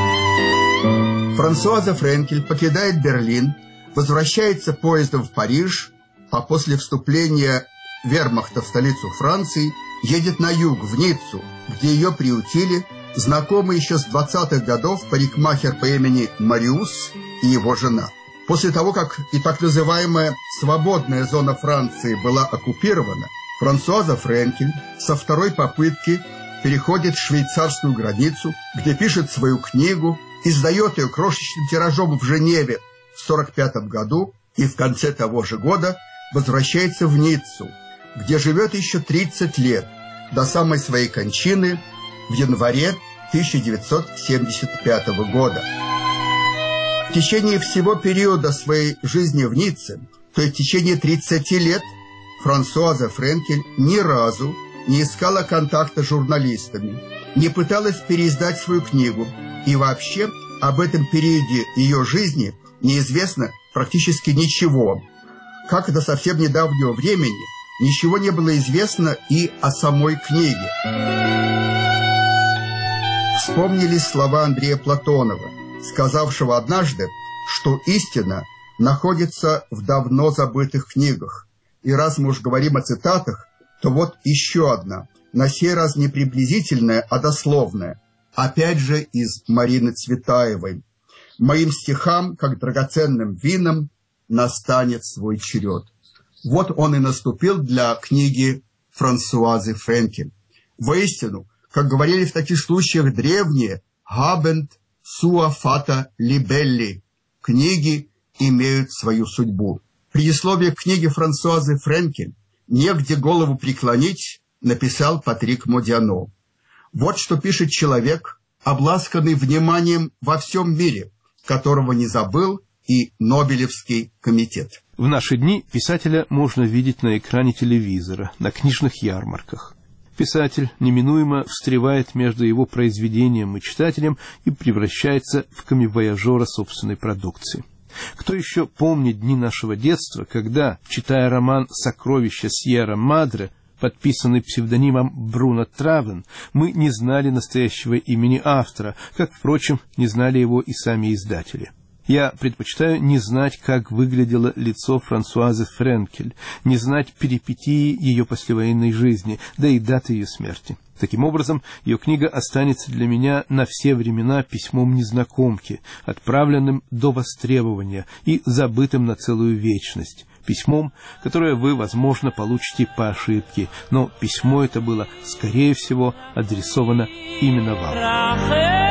Франсуаза Френкель покидает Берлин, возвращается поездом в Париж, а после вступления вермахта в столицу Франции едет на юг, в Ниццу, где ее приютили знакомый еще с двадцатых годов парикмахер по имени Мариус и его жена. После того, как и так называемая «свободная зона Франции» была оккупирована, Франсуаза Френкель со второй попытки переходит швейцарскую границу, где пишет свою книгу, издает ее крошечным тиражом в Женеве в сорок пятом году и в конце того же года возвращается в Ниццу, где живет еще тридцать лет, до самой своей кончины в январе тысяча девятьсот семьдесят пятого года. В течение всего периода своей жизни в Ницце, то есть в течение тридцати лет, Франсуаза Френкель ни разу не искала контакта с журналистами, не пыталась переиздать свою книгу, и вообще об этом периоде ее жизни неизвестно практически ничего. Как до совсем недавнего времени ничего не было известно и о самой книге. Вспомнились слова Андрея Платонова, сказавшего однажды, что истина находится в давно забытых книгах. И раз мы уж говорим о цитатах, то вот еще одна, на сей раз не приблизительная, а дословная, опять же из Марины Цветаевой. «Моим стихам, как драгоценным винам, настанет свой черед». Вот он и наступил для книги Франсуазы Френкель. Воистину, как говорили в таких случаях древние, «Habent sua fata libelli» – «Книги имеют свою судьбу». Предисловие к книге Франсуазы Френкель «Негде голову преклонить» написал Патрик Модиано. Вот что пишет человек, обласканный вниманием во всем мире, которого не забыл и Нобелевский комитет. В наши дни писателя можно видеть на экране телевизора, на книжных ярмарках. Писатель неминуемо встревает между его произведением и читателем и превращается в коммивояжера собственной продукции. Кто еще помнит дни нашего детства, когда, читая роман «Сокровища Сьерра-Мадре», подписанный псевдонимом Бруно Травен, мы не знали настоящего имени автора, как, впрочем, не знали его и сами издатели. Я предпочитаю не знать, как выглядело лицо Франсуазы Френкель, не знать перипетии ее послевоенной жизни, да и даты ее смерти. Таким образом, ее книга останется для меня на все времена письмом незнакомки, отправленным до востребования и забытым на целую вечность. Письмом, которое вы, возможно, получите по ошибке, но письмо это было, скорее всего, адресовано именно вам.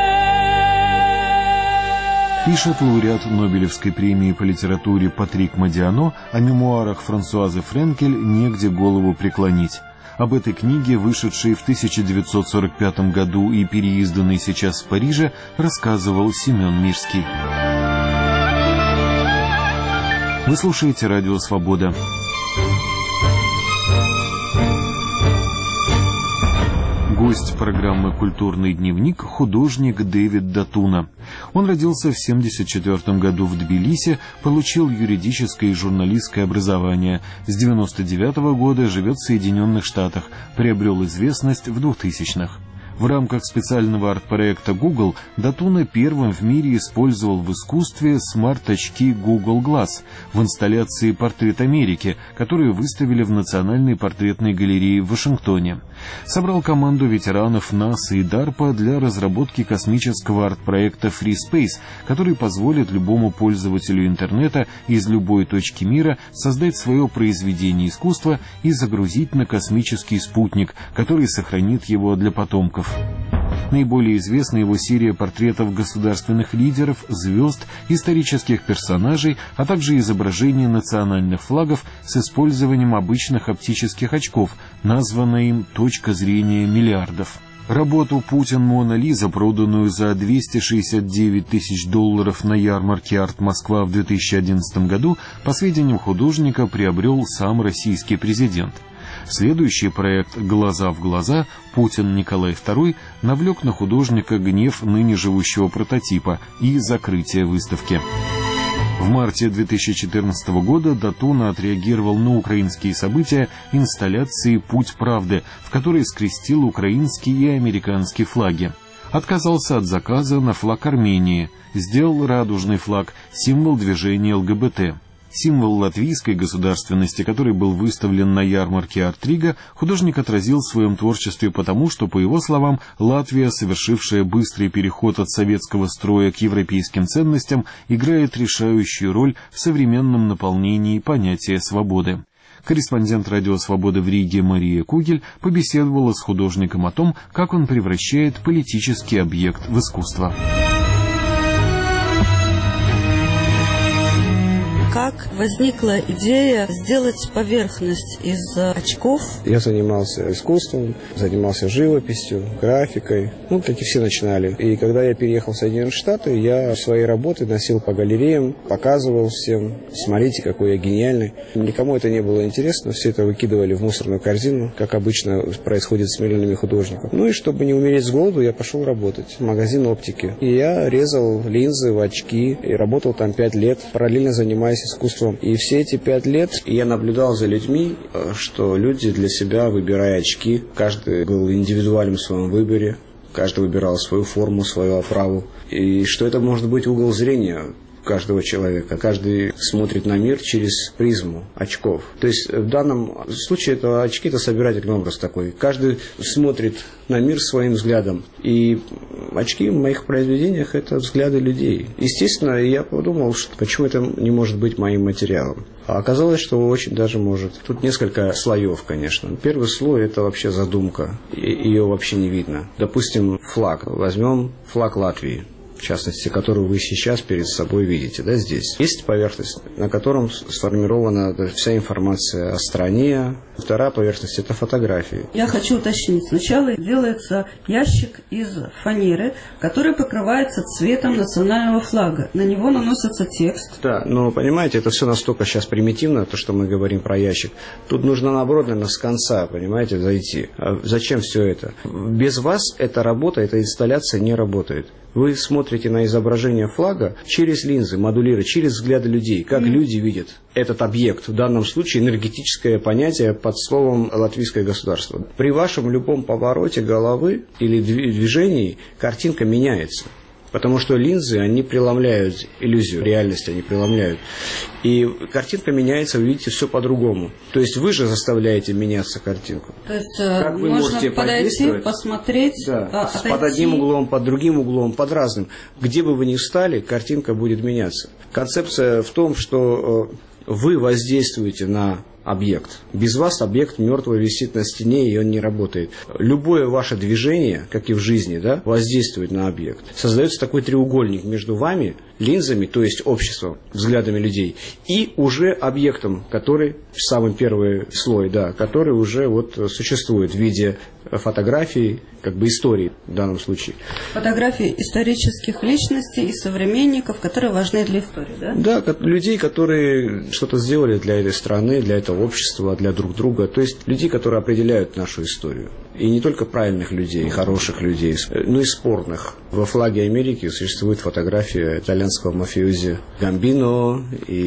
Пишет лауреат Нобелевской премии по литературе Патрик Модиано о мемуарах Франсуазы Френкель «Негде голову преклонить». Об этой книге, вышедшей в тысяча девятьсот сорок пятом году и переизданной сейчас в Париже, рассказывал Семен Мирский. Вы слушаете «Радио Свобода». Гость программы «Культурный дневник» — художник Дэвид Датуна. Он родился в семьдесят четвёртом году в Тбилиси, получил юридическое и журналистское образование. С девяносто девятого года живет в Соединенных Штатах, приобрел известность в двухтысячных. В рамках специального арт-проекта Google Датуна первым в мире использовал в искусстве смарт-очки Google Glass в инсталляции «Портрет Америки», которую выставили в Национальной портретной галерее в Вашингтоне. Собрал команду ветеранов НАСА и дарпа для разработки космического арт-проекта Free Space, который позволит любому пользователю интернета из любой точки мира создать свое произведение искусства и загрузить на космический спутник, который сохранит его для потомков. Наиболее известна его серия портретов государственных лидеров, звезд, исторических персонажей, а также изображений национальных флагов с использованием обычных оптических очков, названная им «Точка зрения миллиардов». Работу «Путин Мона Лиза», проданную за двести шестьдесят девять тысяч долларов на ярмарке «Арт Москва» в две тысячи одиннадцатом году, по сведениям художника, приобрел сам российский президент. Следующий проект «Глаза в глаза» Путин Николай второй навлек на художника гнев ныне живущего прототипа и закрытие выставки. В марте две тысячи четырнадцатого года Датуна отреагировал на украинские события инсталляции «Путь правды», в которой скрестил украинские и американские флаги. Отказался от заказа на флаг Армении, сделал радужный флаг, символ движения ЛГБТ. Символ латвийской государственности, который был выставлен на ярмарке «Артрига», художник отразил в своем творчестве потому, что, по его словам, Латвия, совершившая быстрый переход от советского строя к европейским ценностям, играет решающую роль в современном наполнении понятия свободы. Корреспондент «Радио Свобода» в Риге Мария Кугель побеседовала с художником о том, как он превращает политический объект в искусство. Как возникла идея сделать поверхность из очков? Я занимался искусством, занимался живописью, графикой, ну, как и все начинали. И когда я переехал в Соединенные Штаты, я свои работы носил по галереям, показывал всем: смотрите, какой я гениальный. Никому это не было интересно, все это выкидывали в мусорную корзину, как обычно происходит с миллионами художников. Ну и чтобы не умереть с голоду, я пошел работать в магазин оптики. И я резал линзы в очки и работал там пять лет, параллельно занимаясь занимаясь искусством. И все эти пять лет я наблюдал за людьми, что люди для себя, выбирая очки, каждый был индивидуален в своем выборе, каждый выбирал свою форму, свою оправу. И что это может быть угол зрения каждого человека. Каждый смотрит на мир через призму очков. То есть в данном случае это очки – это собирательный образ такой. Каждый смотрит на мир своим взглядом. И очки в моих произведениях – это взгляды людей. Естественно, я подумал, что почему это не может быть моим материалом. А оказалось, что очень даже может. Тут несколько слоев, конечно. Первый слой – это вообще задумка. Ее вообще не видно. Допустим, флаг. Возьмем флаг Латвии, в частности, которую вы сейчас перед собой видите, да, здесь. Есть поверхность, на котором сформирована вся информация о стране. Вторая поверхность – это фотографии. Я хочу уточнить. Сначала делается ящик из фанеры, который покрывается цветом национального флага. На него наносится текст. Да, но понимаете, это все настолько сейчас примитивно, то, что мы говорим про ящик. Тут нужно, наоборот, наверное, с конца, понимаете, зайти. А зачем все это? Без вас эта работа, эта инсталляция не работает. Вы смотрите на изображение флага через линзы, модулируя, через взгляды людей, как mm. люди видят этот объект, в данном случае энергетическое понятие под словом «латвийское государство». При вашем любом повороте головы или движении картинка меняется. Потому что линзы, они преломляют иллюзию, реальность они преломляют. И картинка меняется, вы видите все по-другому. То есть вы же заставляете меняться картинку. То есть как вы можно можете подойти, посмотреть, да, а, под одним углом, под другим углом, под разным. Где бы вы ни встали, картинка будет меняться. Концепция в том, что вы воздействуете на объект. Без вас объект мертвый висит на стене, и он не работает. Любое ваше движение, как и в жизни, да, воздействует на объект. Создается такой треугольник между вами, линзами, то есть обществом, взглядами людей, и уже объектом, который, самый первый слой, да, который уже вот существует в виде фотографий, как бы истории в данном случае. Фотографии исторических личностей и современников, которые важны для истории, да? Да, людей, которые что-то сделали для этой страны, для этого общества, для друг друга. То есть людей, которые определяют нашу историю. И не только правильных людей, хороших людей, но и спорных. Во флаге Америки существует фотография итальянского мафиози Гамбино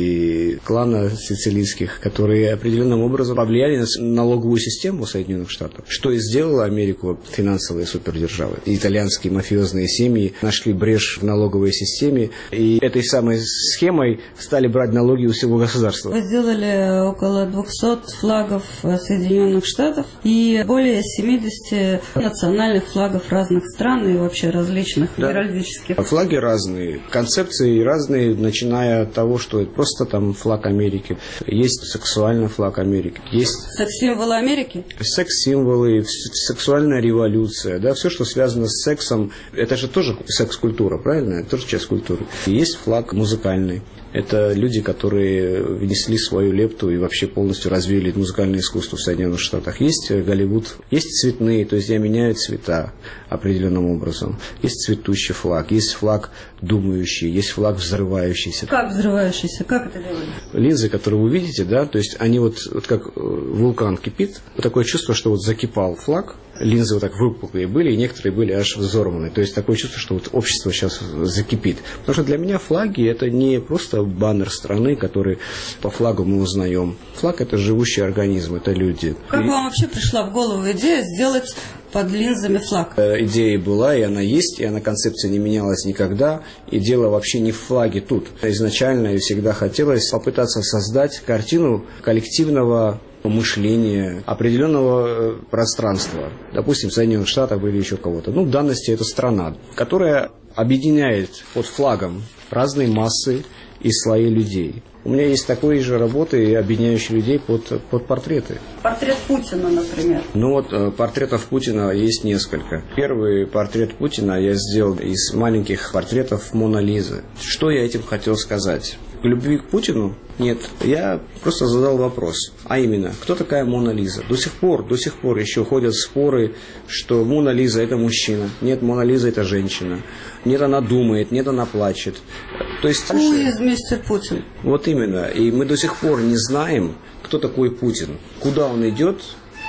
и клана сицилийских, которые определенным образом повлияли на налоговую систему Соединенных Штатов, что и сделало Америку финансовой супердержавой. И итальянские мафиозные семьи нашли брешь в налоговой системе, и этой самой схемой стали брать налоги у всего государства. Вы сделали около двухсот флагов Соединенных Штатов и более семидесяти национальных флагов разных стран и вообще различных да. геральдических. Флаги разные, концепции разные, начиная от того, что это просто там флаг Америки, есть сексуальный флаг Америки, есть секс-символы Америки, секс-символы, сексуальная революция, да, все, что связано с сексом, это же тоже секс-культура, правильно? Это тоже часть культуры. И есть флаг музыкальный. Это люди, которые внесли свою лепту и вообще полностью развили музыкальное искусство в Соединенных Штатах. Есть Голливуд, есть цветные, то есть я меняю цвета определенным образом. Есть цветущий флаг, есть флаг думающий, есть флаг взрывающийся. Как взрывающийся? Как это делается? Линзы, которые вы видите, да, то есть они вот, вот как вулкан кипит, вот такое чувство, что вот закипал флаг, линзы вот так выпуклые были, и некоторые были аж взорваны. То есть такое чувство, что вот общество сейчас закипит. Потому что для меня флаги – это не просто баннер страны, который по флагу мы узнаем. Флаг – это живущий организм, это люди. Как и... вам вообще пришла в голову идея сделать под линзами флаг? Идея была, и она есть, и она концепция не менялась никогда. И дело вообще не в флаге тут. Изначально и всегда хотелось попытаться создать картину коллективного мышления, определенного пространства. Допустим, Соединенных Штатов или еще кого-то. Ну, в данности это страна, которая объединяет под флагом разные массы и слои людей. У меня есть такие же работы, объединяющие людей под, под портреты. Портрет Путина, например. Ну вот, портретов Путина есть несколько. Первый портрет Путина я сделал из маленьких портретов Мона Лизы. Что я этим хотел сказать? Любви к Путину? Нет. Я просто задал вопрос. А именно, кто такая Мона Лиза? До сих пор, до сих пор еще ходят споры, что Мона Лиза – это мужчина. Нет, Мона Лиза – это женщина. Нет, она думает, нет, она плачет. То есть... Who is мистер Путин? Вот именно. И мы до сих пор не знаем, кто такой Путин, куда он идет,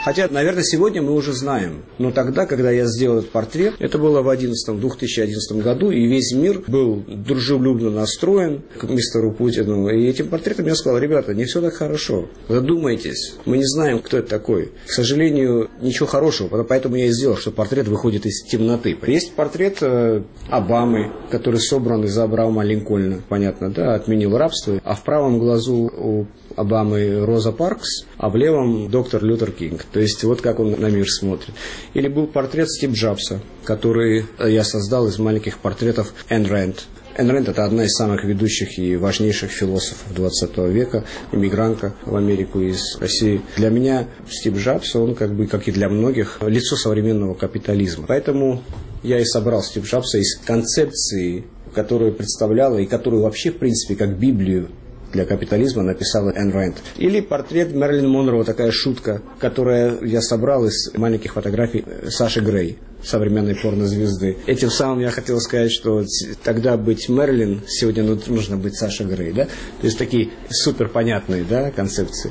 Хотя, наверное, сегодня мы уже знаем. Но тогда, когда я сделал этот портрет, это было в две тысячи одиннадцатом году, и весь мир был дружелюбно настроен к мистеру Путину. И этим портретом я сказал: ребята, не все так хорошо. Задумайтесь. Мы не знаем, кто это такой. К сожалению, ничего хорошего. Поэтому я и сделал, что портрет выходит из темноты. Есть портрет Обамы, который собран из Абрахама Линкольна. Понятно, да? Отменил рабство. А в правом глазу у Обамы Роза Паркс, а в левом доктор Лютер Кинг. То есть вот как он на мир смотрит. Или был портрет Стива Джобса, который я создал из маленьких портретов Айн Рэнд. Айн Рэнд – это одна из самых ведущих и важнейших философов двадцатого века, иммигрантка в Америку из России. Для меня Стив Джобс, он как бы, как и для многих, лицо современного капитализма. Поэтому я и собрал Стива Джобса из концепции, которую представляла и которую вообще, в принципе, как Библию для капитализма написала Айн Рэнд. Или портрет Мэрилин Монро, такая шутка, которую я собрал из маленьких фотографий Саши Грей, современной порнозвезды. Этим самым я хотел сказать, что тогда быть Мэрилин, сегодня нужно быть Сашей Грей, да? То есть такие супер понятные, да, концепции,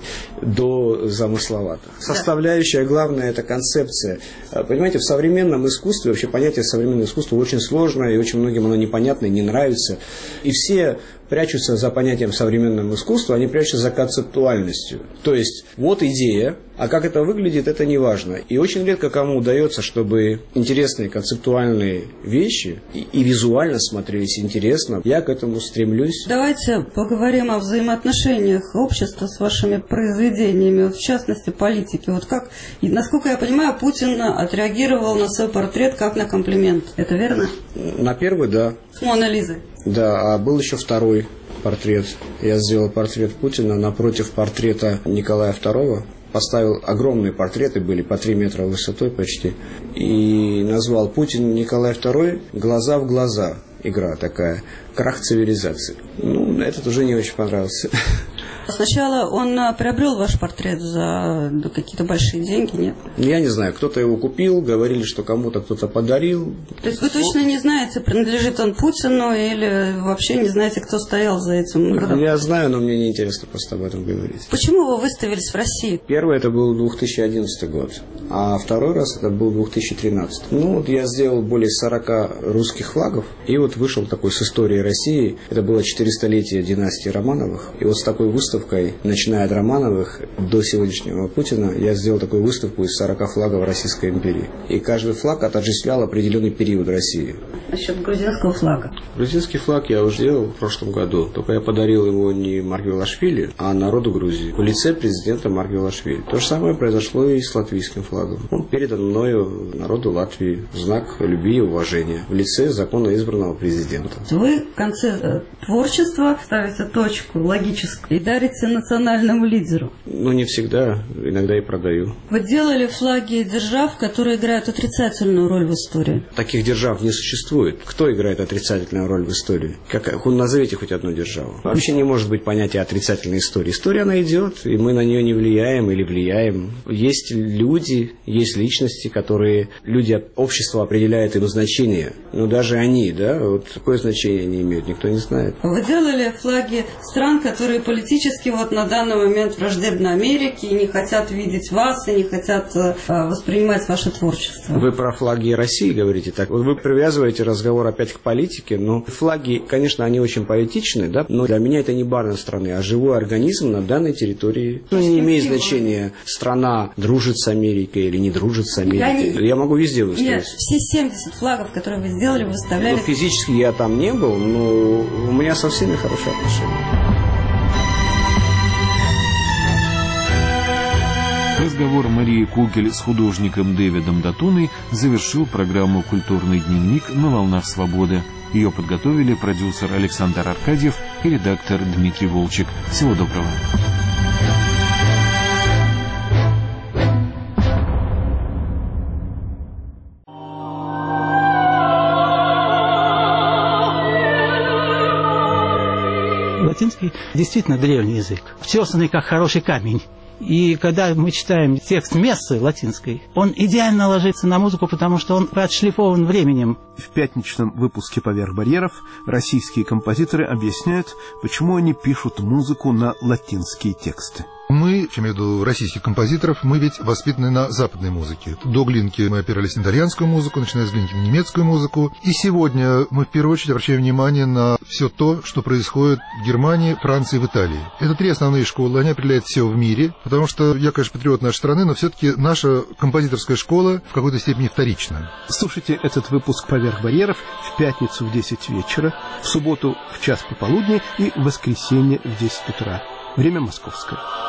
до замысловатых. Составляющая главная — это концепция. Понимаете, в современном искусстве, вообще понятие современного искусства очень сложное, и очень многим оно непонятно и не нравится. И все прячутся за понятием современного искусства, они прячутся за концептуальностью. То есть вот идея, а как это выглядит, это не важно. И очень редко кому удается, чтобы интересные концептуальные вещи и, и визуально смотрелись интересно. Я к этому стремлюсь. Давайте поговорим о взаимоотношениях общества с вашими произведениями, вот в частности политики. Вот как, и, насколько я понимаю, Путин отреагировал на свой портрет как на комплимент. Это верно? На первый, да. С Моной Лизой. Да, а был еще второй портрет. Я сделал портрет Путина напротив портрета Николая второго. Поставил огромные портреты, были по три метра высотой почти. И назвал Путин Николай второй «Глаза в глаза». Игра такая. Крах цивилизации. Ну, этот уже не очень понравился. Сначала он приобрел ваш портрет за какие-то большие деньги, нет? Я не знаю, кто-то его купил, говорили, что кому-то кто-то подарил. То есть вы точно не знаете, принадлежит он Путину, или вообще не знаете, кто стоял за этим? Я знаю, но мне неинтересно просто об этом говорить. Почему вы выставились в России? Первый это был две тысячи одиннадцатый год, а второй раз это был две тысячи тринадцатый. Ну вот я сделал более сорока русских флагов, и вот вышел такой с историей России. Это было четыристолетие династии Романовых. И вот с такой выставкой, начиная от Романовых до сегодняшнего Путина, я сделал такую выставку из сорока флагов Российской империи. И каждый флаг отождествлял определенный период России. Насчет грузинского флага. Грузинский флаг я уже делал в прошлом году. Только я подарил его не Маргвелашвили, а народу Грузии. В лице президента Маргвелашвили. То же самое произошло и с латвийским флагом. Он передан мною народу Латвии в знак любви и уважения. В лице законно избранного президента. Вы в конце творчества ставите точку логическую и дарите национальному лидеру. Ну, не всегда. Иногда и продаю. Вы делали флаги держав, которые играют отрицательную роль в истории. Таких держав не существует. Кто играет отрицательную роль в истории? Как, назовите хоть одну державу. Вообще не может быть понятия отрицательной истории. История, она идет, и мы на нее не влияем или влияем. Есть люди, есть личности, которые люди, общество определяет им значение. Но даже они, да, вот какое значение они имеют, никто не знает. Вы делали флаги стран, которые политически вот на данный момент враждебны Америке и не хотят видеть вас, и не хотят э, воспринимать ваше творчество. Вы про флаги России говорите так. Вы привязываете разговор опять к политике, но флаги, конечно, они очень поэтичны, да, но для меня это не барная страны, а живой организм на данной территории. Ну, не имеет значения, страна дружит с Америкой или не дружит с Америкой. Я, я могу везде выставить. Нет, все семьдесят флагов, которые вы сделали, вы выставляли. Ну, физически я там не был, но у меня со всеми хорошие отношения. Разговор Марии Кукель с художником Дэвидом Датуной завершил программу «Культурный дневник» на «Волнах свободы». Ее подготовили продюсер Александр Аркадьев и редактор Дмитрий Волчек. Всего доброго. Латинский действительно древний язык, втесанный как хороший камень. И когда мы читаем текст мессы латинской, он идеально ложится на музыку, потому что он отшлифован временем. В пятничном выпуске «Поверх барьеров» российские композиторы объясняют, почему они пишут музыку на латинские тексты. Мы, я имею в виду российских композиторов, мы ведь воспитаны на западной музыке. До Глинки мы опирались на итальянскую музыку, начиная с Глинки на немецкую музыку. И сегодня мы в первую очередь обращаем внимание на все то, что происходит в Германии, Франции и в Италии. Это три основные школы, они определяют все в мире, потому что я, конечно, патриот нашей страны, но все-таки наша композиторская школа в какой-то степени вторична. Слушайте этот выпуск «Поверх барьеров» в пятницу в десять вечера, в субботу в час пополудни и в воскресенье в десять утра. Время московское.